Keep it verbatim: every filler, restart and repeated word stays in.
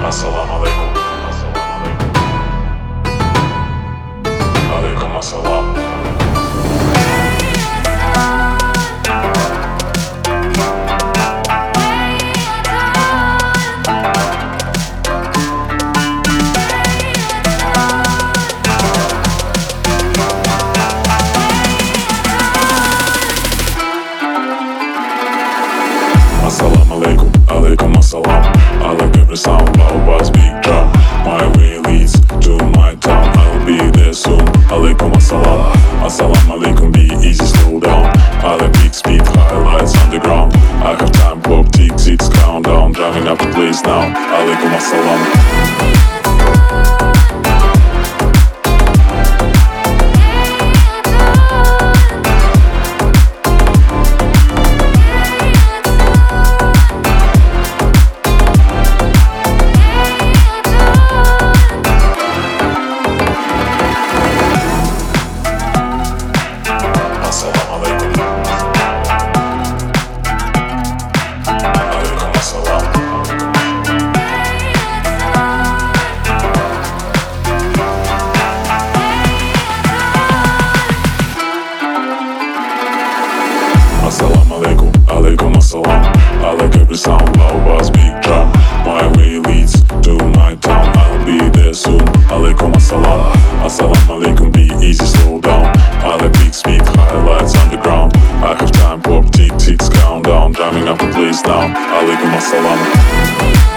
Assalamu alaikum. Alaikum assalam. Assalamu alaikum, alaikum assalam. I like every sound, loud bass, big drum. My way leads to my town. I'll be there soon. Alaikum assalam. Assalamu alaikum, be easy, slow down. I like big speed, highlights underground. I have time clock, ticks, it's countdown. Driving up the place now. Alaikum assalam. Assalamu alaikum, alaikum assalam. I like every sound, loud bass, big drum. My way leads to my town. I'll be there soon. Alaikum assalam. Assalamu alaikum, be easy, slow down. I like big speed, highlights underground. I have time clock, tick, ticks, countdown. Driving up the place now. Alaikum assalam.